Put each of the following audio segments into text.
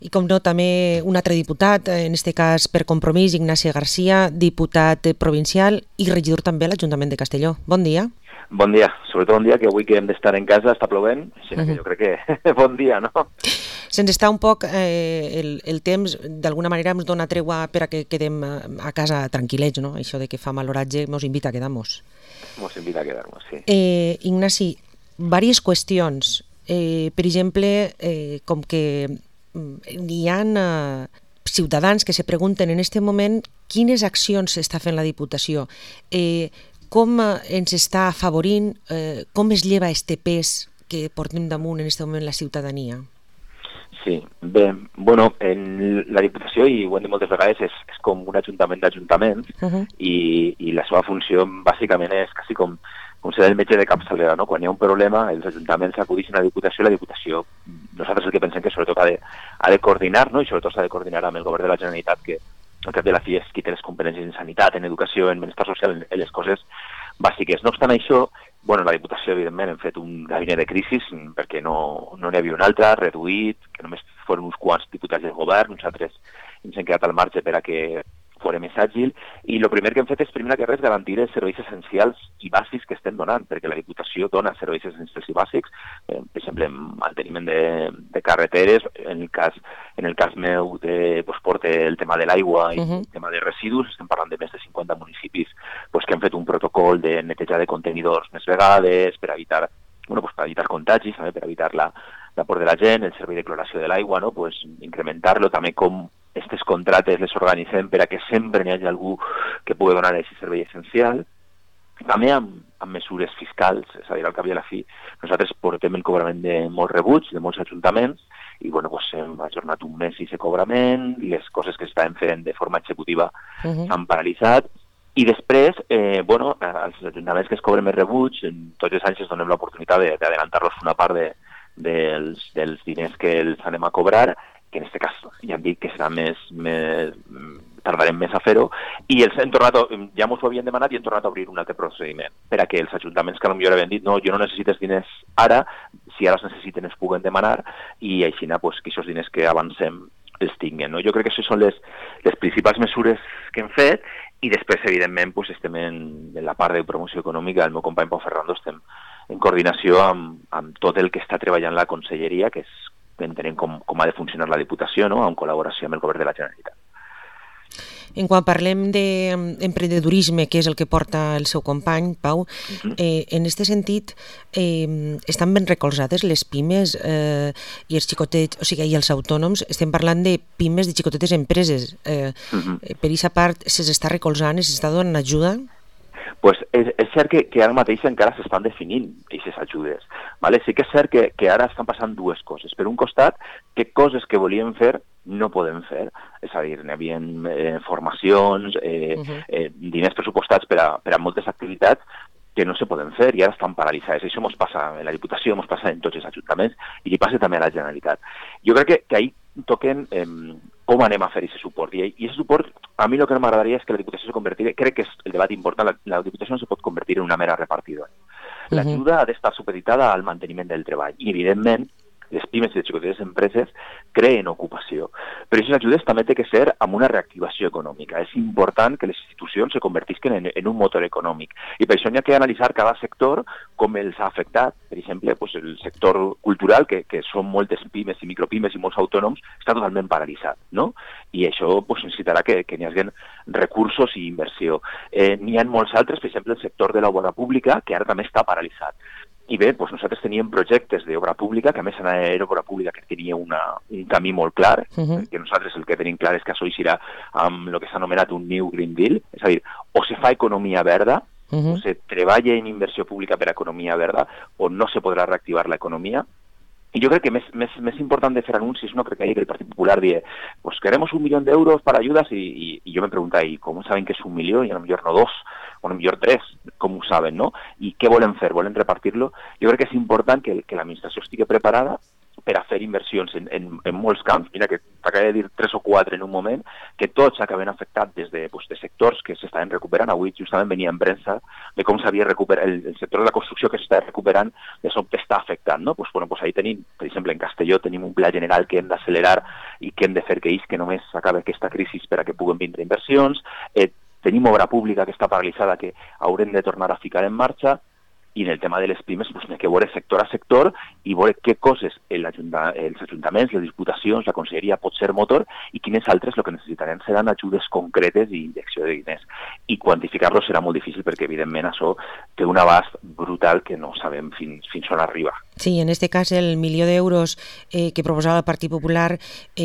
I com no, també un altre diputat, en este cas per Compromís, Ignacio García, diputat provincial i regidor també a l'Ajuntament de Castelló. Bon dia. Bon dia, sobretot un dia que avui que hem d'estar en casa està plovent, així que jo crec que bon dia, no? Se'ns està un poc el temps, d'alguna manera ens dona tregua per a que quedem a casa tranquil·lets, no? Això de que fa mal horatge ens invita a quedar-nos. Ens invita a quedar-nos, sí. Ignasi, diverses qüestions. Per exemple, com que hi ha ciutadans que se pregunten en aquest moment quines accions s'està fent la Diputació, com ens està afavorint, com es lleva este pes que portem damunt en aquest moment la ciutadania? Sí, bé, bueno, en la Diputació, i ho hem dit moltes vegades, és com un ajuntament d'ajuntaments i la seva funció bàsicament és quasi com ser el metge de capçalera, no? Quan hi ha un problema, els ajuntaments acudixen a la Diputació i la Diputació, nosaltres el que pensem que sobretot ha de coordinar, no? I sobretot s'ha de coordinar amb el govern de la Generalitat, que al cap de la fi és qui té les competències en sanitat, en educació, en benestar social, en les coses bàsiques. No obstant això, bueno, la Diputació, evidentment, hem fet un gabinet de crisi perquè no n'hi havia un altre, reduït, que només foren uns quants diputats del govern, nosaltres ens hem quedat al marge per a que fos més àgil, i el primer que hem fet és, primer que res, garantir els serveis essencials i bàsics que estem donant, perquè la Diputació dona serveis essencials i bàsics, per exemple, manteniment de carreteres, en el cas meu porta el tema de l'aigua i el tema de residus, estem parlant de més de 50 municipis que han fet un protocol de netejar de contenidors més vegades, per evitar contagis, també per evitar l'aport de la gent, el servei de cloració de l'aigua, no? Incrementar-lo, també com aquestes contractes les organitzem per a que sempre n'hi hagi algú que pugui donar aquest servei essencial. També amb mesures fiscals, és a dir, al cap i a la fi, nosaltres portem el cobrament de molts rebuts, de molts ajuntaments, i hem ajornat un mes sense cobrament, les coses que estàvem fent de forma executiva s'han paralitzat, i després, als ajuntaments que es cobren més rebuts, tots els anys es donem l'oportunitat d'adelantar-los una part dels diners que els anem a cobrar, que en aquest cas ja hem dit que serà tardarem més a fer-ho, i ja mos ho havien demanat i hem tornat a obrir un altre procediment, per a que els ajuntaments que potser havien dit no, jo no necessito els diners ara, si ara els necessiten els puguen demanar, i així que aquests diners que avancem els tinguen. Jo crec que això són les principals mesures que hem fet, i després, evidentment, estem en la part de promoció econòmica, el meu company Pau Ferrando, estem en coordinació amb tot el que està treballant la Conselleria, que entenem com ha de funcionar la Diputació, no? En col·laboració amb el govern de la Generalitat. Quan parlem d'emprenedorisme, que és el que porta el seu company, Pau, en aquest sentit, estan ben recolzades les pimes i els xicotets, o sigui, i els autònoms? Estem parlant de pimes, de xicotetes empreses. Per aquesta part, s'està recolzant, s'està donant ajuda? És cert que ara mateix encara s'estan definint aquestes ajudes. Sí que és cert que ara estan passant dues coses. Per un costat, que coses que volíem fer no podem fer. És a dir, n'hi havia formacions, diners pressupostats per a moltes activitats que no se poden fer i ara estan paralitzades. Això ens passa en la Diputació, ens passa en tots els ajuntaments i li passa també a la Generalitat. Jo crec que ahir toquen com anem a fer aquest suport. I aquest suport, a mi el que no m'agradaria és que la Diputació se convertís, crec que és el debat important, la Diputació no se pot convertir en una mera repartidora. L'ajuda ha d'estar supeditada al manteniment del treball i, evidentment, les pimes i les xicotetes empreses creen ocupació. Però aquestes ajudes també té que ser amb una reactivació econòmica. És important que les institucions se convertisquen en un motor econòmic. I per això n'hi ha que analitzar cada sector com els ha afectat. Per exemple, el sector cultural, que són moltes pimes i micropimes i molts autònoms, està totalment paralitzat, no? I això necessitarà que n'hi hagi recursos i inversió. N'hi ha molts altres, per exemple, el sector de l'obra pública, que ara també està paralitzat. I bé, nosaltres teníem projectes d'obra pública, que a més era obra pública que tenia un camí molt clar, que nosaltres el que tenim clar és que això serà amb el que s'ha anomenat un New Green Deal, és a dir, o se fa economia verda, o se treballa en inversió pública per a economia verda, o no se podrà reactivar l'economia. I jo crec que més important de fer anuncis, no crec que el Partit Popular digui queremos 1 millón de euros para ayudas, i jo me preguntava, ¿y cómo saben que es 1 millón? Y a lo mejor no 2, o a lo mejor 3, com ho saben, no? I què volen fer? Volen repartir-lo? Jo crec que és important que l'administració estigui preparada per a fer inversions en molts camps. Mira que t'acabo de dir 3 o 4 en un moment, que tots acaben afectats des de sectors que s'estaven recuperant. Avui justament venia en premsa de com s'havia recuperat el sector de la construcció, que s'està recuperant, de sobte està afectant, no? Ahí tenim, per exemple, en Castelló tenim un pla general que hem d'accelerar i què hem de fer que ells que només s'acabi aquesta crisi per a que puguen vindre inversions. Tenim obra pública que està paralitzada que haurem de tornar a ficar en marxa, i en el tema de les pimes n'hi ha que veure sector a sector i veure què coses els ajuntaments, les diputacions, la conselleria pot ser motor i quines altres el que necessitarem seran ajudes concretes i injecció de diners. I quantificar-lo serà molt difícil perquè, evidentment, això té un abast brutal que no sabem fins on arriba. Sí, en aquest cas el €1.000.000 que proposava el Partit Popular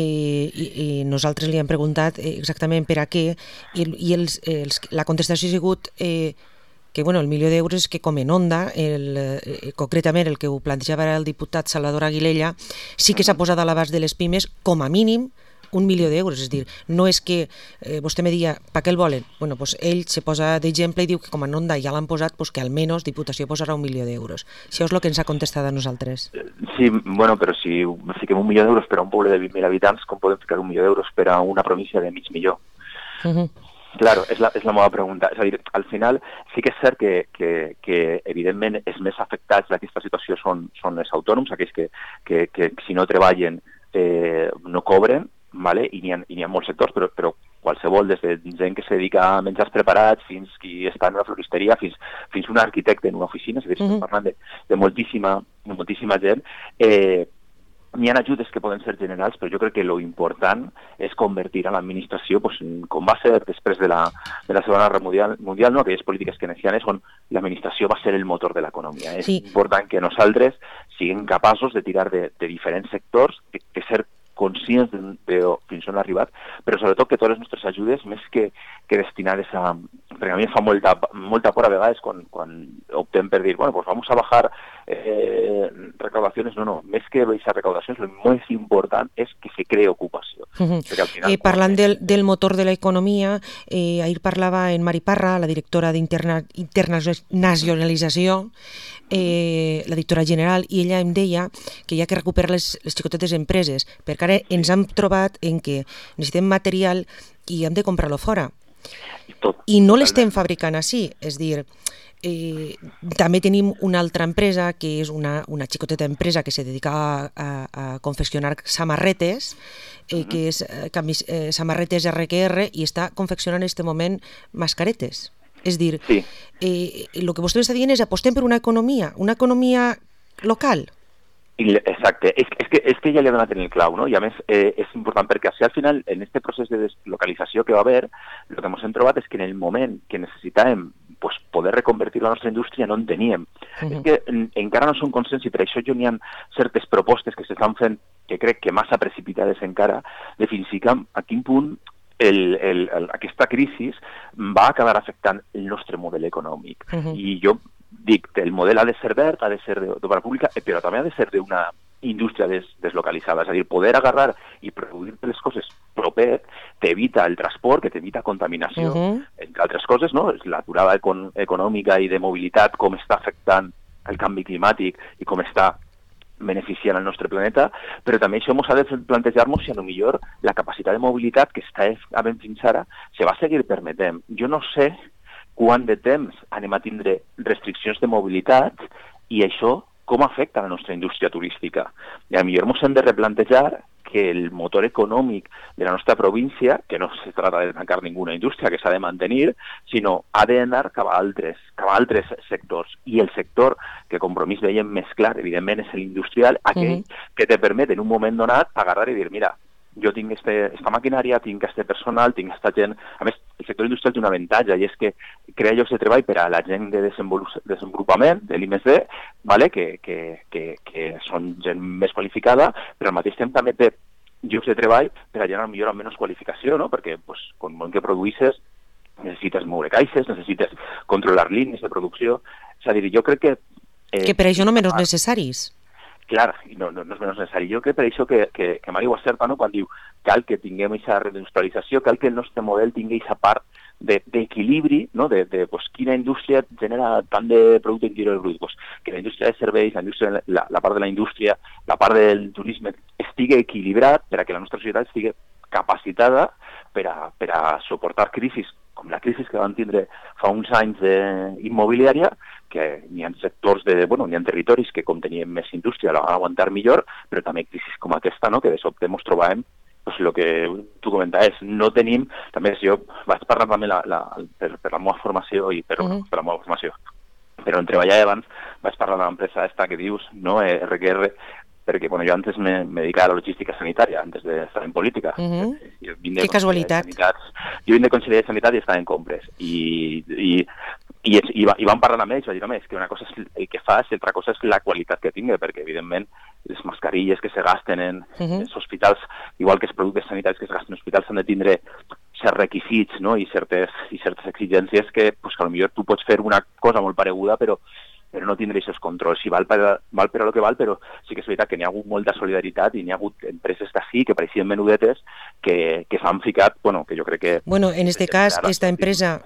i nosaltres li hem preguntat exactament per a què i la contestació ha sigut que el €1.000.000 que com en Onda, concretament el que ho plantejava el diputat Salvador Aguilella, sí que s'ha posat a l'abast de les pimes com a mínim €1.000.000, és a dir, no és que vostè me diga, per què el volen? Ell se posa d'exemple i diu que com en Onda ja l'han posat, que almenys Diputació posarà €1.000.000. Això és el que ens ha contestat a nosaltres. Sí, però si fiquem €1.000.000 per a un poble de 20.000 habitants, com podem ficar €1.000.000 per a una província de mig milió? Claro, és la meva pregunta. És a dir, al final sí que és cert que evidentment els més afectats d'aquesta situació són els autònoms, aquells que si no treballen no cobren, vale? I n'hi ha molts sectors, però qualsevol, des de gent que se dedica a menjars preparats fins qui està en una floristeria, fins un arquitecte en una oficina, és a dir, estem parlant de moltíssima gent. N'hi ha ajudes que poden ser generals, però jo crec que lo important és convertir a l'administració, com va ser després de la Segona Guerra Mundial, no? Aquelles polítiques keynesianes on l'administració va ser el motor de l'economia. És important que nosaltres siguem capaços de tirar de diferents sectors, de ser conscients de fins on ha arribat, però sobretot que totes les nostres ajudes, més que destinades a... Perquè a mi em fa molta por a vegades quan optem per dir, vamos a bajar recaudaciones. No, més que baixar recaudacions, el més important és que se cree ocupació. Al final, parlant del motor de l'economia, ahir parlava en Mari Parra, la directora d'Internacionalització, la directora general, i ella em deia que hi ha que recuperar les xicotetes empreses, perquè ara ens hem trobat en què necessitem material i hem de comprar-lo fora. I no l'estem fabricant així, és dir, també tenim una altra empresa que és una xicoteta empresa que se dedica a confeccionar samarretes, que és samarretes RQR, i està confeccionant en aquest moment mascaretes. És dir, el que vostè està dient és apostem per una economia local. Exacte, és que ja li ha donat en el clau, no? I a més és important perquè al final en aquest procés de deslocalització que va haver, el que ens hem trobat és que en el moment que necessitàvem poder reconvertir la nostra indústria no en teníem. És que encara no són conscients, i per això n'hi ha certes propostes que s'estan fent que crec que massa precipitades encara, de fins i tot a quin punt aquesta crisi va acabar afectant el nostre model econòmic. I jo dic, el model ha de ser verd, ha de ser d'obra pública, però també ha de ser d'una indústria deslocalitzada. És a dir, poder agarrar i produir les coses proper t'evita el transport, que t'evita contaminació, entre altres coses, no? L'aturada econòmica i de mobilitat, com està afectant el canvi climàtic i com està beneficiant el nostre planeta, però també això ens ha de plantejar-nos si potser la capacitat de mobilitat que està havent fins ara se va seguir permetent. Jo no sé quant de temps anem a tindre restriccions de mobilitat i això com afecta la nostra indústria turística. I potser ens hem de replantejar que el motor econòmic de la nostra província, que no se trata de tancar ninguna indústria, que s'ha de mantenir, sinó ha d'anar cap a altres sectors. I el sector que Compromís veiem més clar, evidentment, és l'industrial, aquell que te permet en un moment donat agarrar i dir, mira, jo tinc esta maquinària, tinc este personal, tinc esta gent... A més, el sector industrial té un avantatge i és que crea llocs de treball per a la gent de desenvolupament, de l'I+D, vale? que són gent més qualificada, però al mateix temps també té llocs de treball per a gent millor amb menys qualificació, no? Perquè quan que produïsses necessites moure caixes, necessites controlar línies de producció... És a dir, jo crec que... Que per això no menys necessaris. Clar, no és menys necessari. Jo crec per això que Mari ho acerta, no? Quan diu cal que tinguem aquesta reindustrialització, cal que el nostre model tingui aquesta part d'equilibri, no? de quina indústria genera tant de producte interior brut, que la indústria de serveis, la part de la indústria, la part del turisme estigui equilibrat per a que la nostra societat estigui capacitada per a suportar crisis com la crisi que van tindre fa uns anys immobiliària, que n'hi ha sectors n'hi ha territoris que com tenien més indústria la van aguantar millor, però també crisis com aquesta, no? Que de sobte ens trobàvem pues el que tu comentaves, no tenim, també jo vaig parlar també per la meva formació i per la meva formació, però en treballar abans vaig parlar de l'empresa esta que dius, no, RQR, perquè bueno, jo antes me dedicava a la logística sanitària, antes d'estar en política. Que casualitat. Jo vinc de Conselleria de Sanitat i estava en compres. I vam parlar amb ells, va dir, home, és que una cosa és el que fas i altra cosa és la qualitat que tingui, perquè evidentment les mascarilles que se gasten en els hospitals, igual que els productes sanitaris que es gasten en hospitals, han de tindre certs requisits, no? I certes exigències que, pues, que potser tu pots fer una cosa molt pareguda, però no tindre aquests controls. Sí, val per a lo que val, però sí que és veritat que n'hi ha hagut molta solidaritat i n'hi ha hagut empreses d'ací que pareixien menudetes que s'han ficat, bueno, que jo crec que... Bueno, en este cas, esta empresa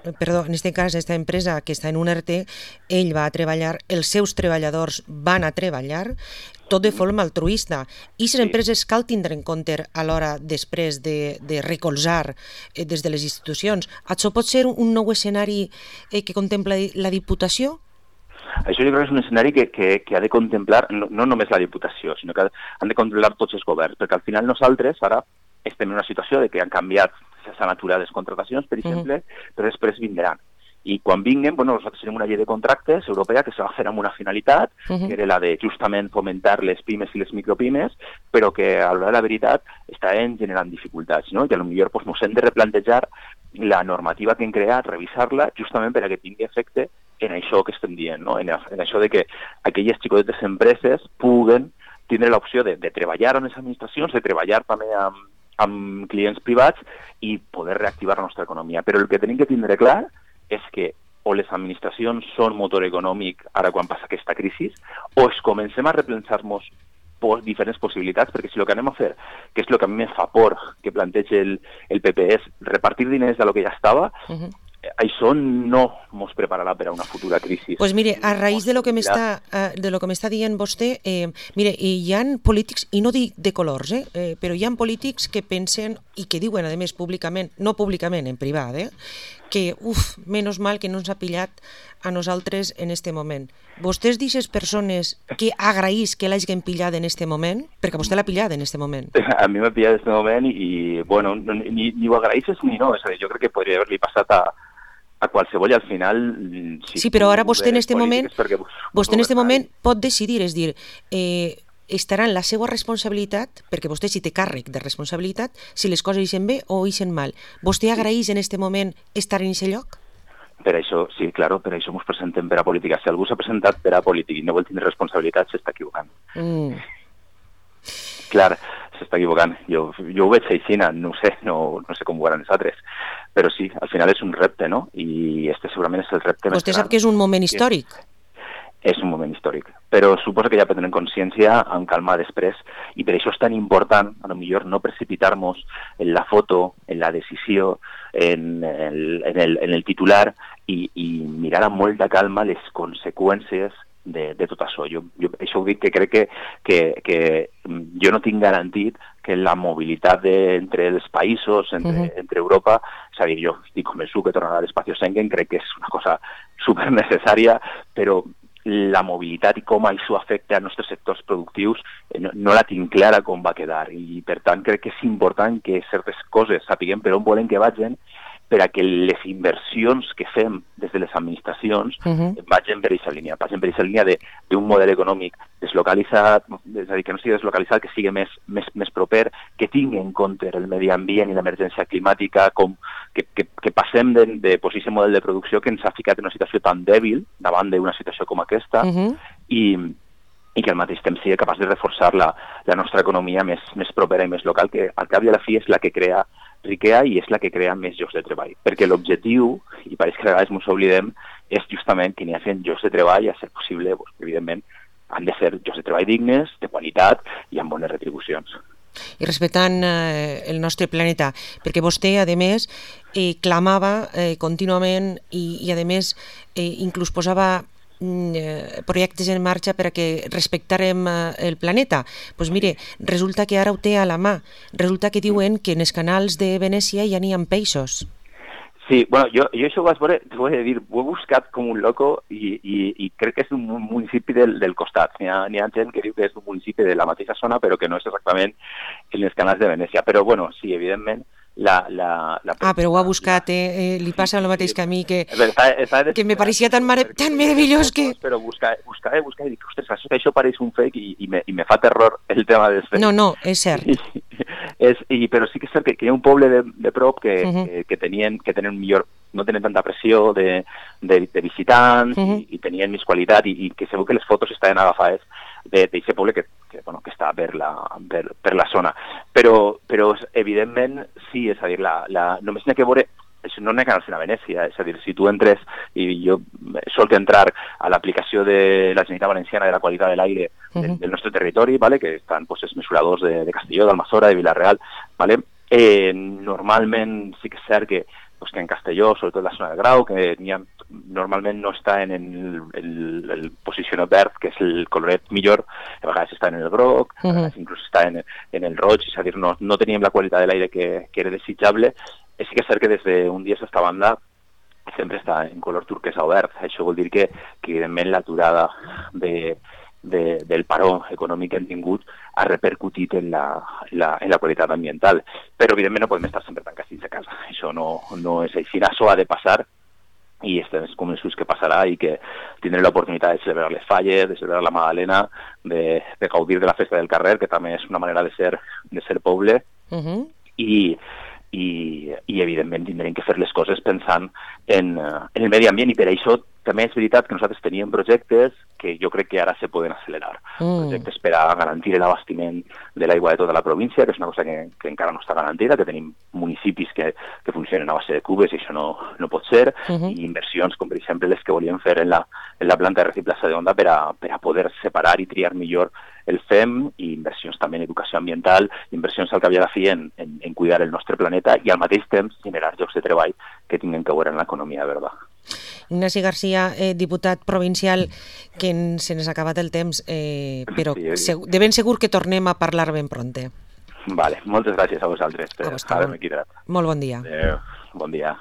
que està en un ERTE, ell va a treballar, els seus treballadors van a treballar, tot de forma altruista. I les empreses cal tindre en compte a l'hora després de recolzar des de les institucions. Això pot ser un nou escenari que contempla la Diputació? Això jo crec que és un escenari que ha de contemplar no només la Diputació, sinó que han de contemplar tots els governs, perquè al final nosaltres ara estem en una situació de que han canviat, s'han aturat les contratacions, per exemple, però després vindran. I quan vinguin, bueno, nosaltres tenim una llei de contractes europea que se va fer amb una finalitat, que era la de justament fomentar les pimes i les micropimes, però que a l'hora de la veritat estaven generant dificultats, no? I potser pues, ens hem de replantejar la normativa que hem creat, revisar-la, justament per a que tingui efecte en això que estem dient, no? En això de que aquelles xicotetes empreses puguen tindre l'opció de treballar amb les administracions, de treballar també amb clients privats i poder reactivar la nostra economia. Però el que tenim que tindre clar és que o les administracions són motor econòmic ara quan passa aquesta crisi, o es comencem a repensar-nos diferents possibilitats, perquè si el que anem a fer, que és el que a mi me fa por que planteja el PP, és repartir diners de lo que ja estava, això no ens prepararà per a una futura crisi. Pues mire, a raïs de lo que m'està dient vostè, mire, hi ha polítics, i no dic de colors, però hi ha polítics que pensen i que diuen, a més, públicament, no públicament, en privat, que, menys mal que no ens ha pillat a nosaltres en este moment. Vostès d'aquestes persones que agraís que l'hagin pillat en este moment? Perquè vostè l'ha pillat en este moment. A mi m'ha pillat en este moment i, bueno, ni ho agraïsses ni no. És a dir, jo crec que podria haver-li passat a qualsevol i al final... Sí, però ara vostè en este moment pot decidir, és dir, estarà en la seva responsabilitat, perquè vostè sí té càrrec de responsabilitat, si les coses ixen bé o ixen mal. Vostè agraeix en este moment estar en aquest lloc? Per això, sí, claro, per això ens presentem per a política. Si algú s'ha presentat per a política i no vol tindre responsabilitat, s'està equivocant. Clar, s'està equivocant. Jo ho veig així, no sé com ho veran els altres, però sí, al final és un repte, no? I este segurament és el repte més gran. Vostè sap que és un moment històric? És un moment històric, però suposo que ja prendrem consciència amb calma després, i per això és tan important, a lo millor, no precipitar-nos en la foto, en la decisió, en el titular, i mirar amb molta calma les conseqüències de tot això. Jo això ho dic que crec que jo no tinc garantit que la mobilitat entre els països, entre Europa, és a dir, jo estic convençut que tornarà a l'espacio Schengen, crec que és una cosa supernecessària, però la mobilitat i com això afecta als nostres sectors productius no la tinc clara com va quedar, i per tant crec que és important que certes coses sapiguem per on volem que vagin, per a que les inversions que fem des de les administracions vagin per aquesta línia, d'un model econòmic deslocalitzat, és a dir, que no sigui deslocalitzat, que sigui més proper, que tingui en compte el medi ambient i l'emergència climàtica, que passem de aquest model de producció que ens ha ficat en una situació tan dèbil davant d'una situació com aquesta, i que al mateix temps sigui capaç de reforçar la nostra economia més propera i més local, que al cap i a la fi és la que crea riquesa i és la que crea més llocs de treball. Perquè l'objectiu, i pareix que a vegades ens oblidem, és justament que n'hi hagi llocs de treball, a ser possible, evidentment, han de ser llocs de treball dignes, de qualitat i amb bones retribucions. I respectant el nostre planeta, perquè vostè, a més, clamava contínuament i a més, inclús posava projectes en marxa per a que respectarem el planeta. Doncs mire, resulta que ara ho té a la mà. Resulta que diuen que en els canals de Venècia ja n'hi ha peixos. Sí, bueno, jo això ho vaig dir, ho he buscat com un loco i crec que és un municipi del costat. N'hi ha gent que diu que és un municipi de la mateixa zona, però que no és exactament en els canals de Venècia. Però, bueno, sí, evidentment, però ho ha buscat, li passa el mateix que a mi, que me pareixia tan meravellós que... Però buscar i dic, ostres, això pareix un fake i me fa terror el tema dels fakes. No, és cert. Però sí que és cert que hi ha un poble de prop que tenen millor, no tenen tanta pressió de visitants i tenien més qualitat i que segur que les fotos estaven agafades d'aquest poble que està per la zona. Però evidentment, sí, és a dir, només n'hi ha que veure, no n'hi ha que anar-se'n a Venècia, és a dir, si tu entres, i jo solc entrar a l'aplicació de la Generalitat Valenciana de la qualitat de l'aire del nostre territori, ¿vale? Que estan els mesuradors de Castelló, d'Almassora, de Vila-real, ¿vale? Normalment sí que és cert que en Castelló, sobretot la zona del Grau, que normalment no està en el posicionat verd, que és el coloret millor, a vegades està en el groc, a vegades inclús està en el roig, és a dir, no teníem la qualitat de l'aire que era desitjable. Sí que és cert que des d'un dia a esta banda sempre està en color turquesa o verd. Això vol dir que evidentment l'aturada del paró econòmic que hem tingut ha repercutit en la qualitat ambiental. Però evidentment no podem estar sempre tancats dins de casa. Això no és així. Això ha de passar i estem convençuts que passarà i que tindrem l'oportunitat de celebrar les falles, de celebrar la Magdalena, de gaudir de la festa del carrer, que també és una manera de ser poble, i evidentment tindrem que fer les coses pensant en el medi ambient, i per això també és veritat que nosaltres teníem projectes que jo crec que ara se poden accelerar. Projectes per a garantir l'abastiment de l'aigua de tota la província, que és una cosa que encara no està garantida, que tenim municipis que funcionen a base de cubes i això no pot ser, i inversions com per exemple les que volíem fer en la planta de reciclatge d'onda per a poder separar i triar millor el FEM, i inversions també en educació ambiental, inversions al cap i a la fi en cuidar el nostre planeta i al mateix temps generar llocs de treball que tinguin que veure en l'economia verda. Ignasi Garcia, diputat provincial, que se n'ha acabat el temps, però de ben segur que tornem a parlar ben pronte. Vale, moltes gràcies a vosaltres per haver-me cridat. Molt bon dia. Adéu, bon dia.